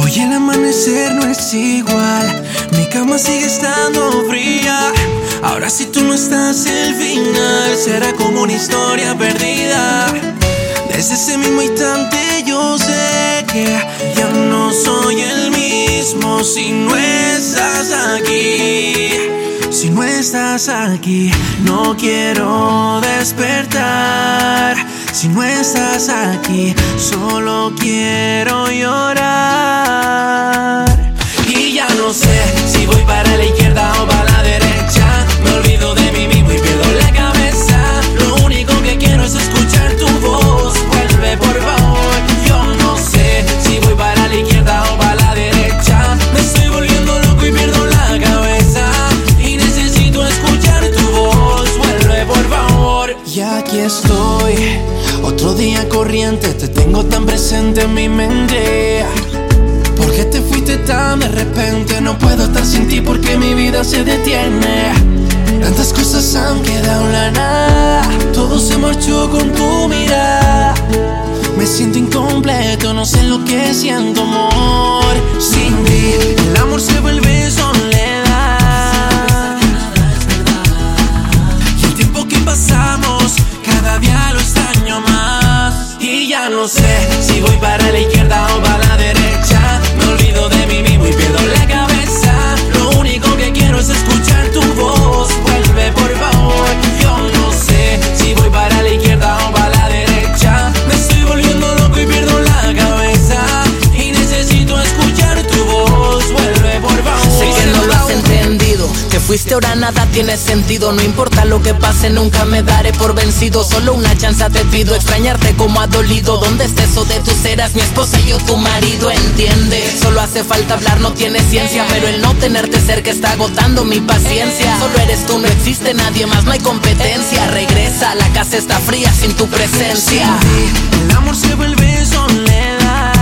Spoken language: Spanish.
Hoy el amanecer no es igual, mi cama sigue estando fría. Ahora si tú no estás, el final será como una historia perdida. Desde ese mismo instante yo sé que ya no soy el mismo si no estás aquí. Si no estás aquí, no quiero despertar. Si no estás aquí, solo quiero llorar. Y ya no sé si voy para la izquierda o para la derecha. Me olvido de mí mismo y pierdo la cabeza. Lo único que quiero es escuchar tu voz. Vuelve por favor. Yo no sé si voy para la izquierda o para la derecha. Me estoy volviendo loco y pierdo la cabeza. Y necesito escuchar tu voz. Vuelve por favor. Y aquí estoy, otro día corriente. Te tengo tan presente en mi mente. ¿Por qué te fuiste tan de repente? No puedo estar sin ti porque mi vida se detiene. Tantas cosas han quedado en la nada. Todo se marchó con tu mirada. Me siento incompleto, no sé lo que siento, amor. Sin ti, el amor se vuelve soledad. Y el tiempo que pasamos, cada día lo extraño más. Y ya no sé si voy para la izquierda o para la derecha. Me olvido de mí mismo y pierdo la cabeza. Lo único que quiero es escuchar tu voz. Vuelve por favor. Yo no sé si voy para la izquierda o para la derecha. Me estoy volviendo loco y pierdo la cabeza. Y necesito escuchar tu voz. Vuelve por favor. Sé que no lo has entendido, que fuiste ahora nada tiene sentido. No importa lo que pase, nunca me daré por vencido. Solo una chance te pido, extrañarte como ha dolido. ¿Dónde estés o de tus eras, mi esposa y yo tu marido? Entiende, solo hace falta hablar, no tiene ciencia. Pero el no tenerte cerca está agotando mi paciencia. Solo eres tú, no existe nadie más, no hay competencia. Regresa, la casa está fría sin tu presencia. Sin ti, el amor se vuelve soledad.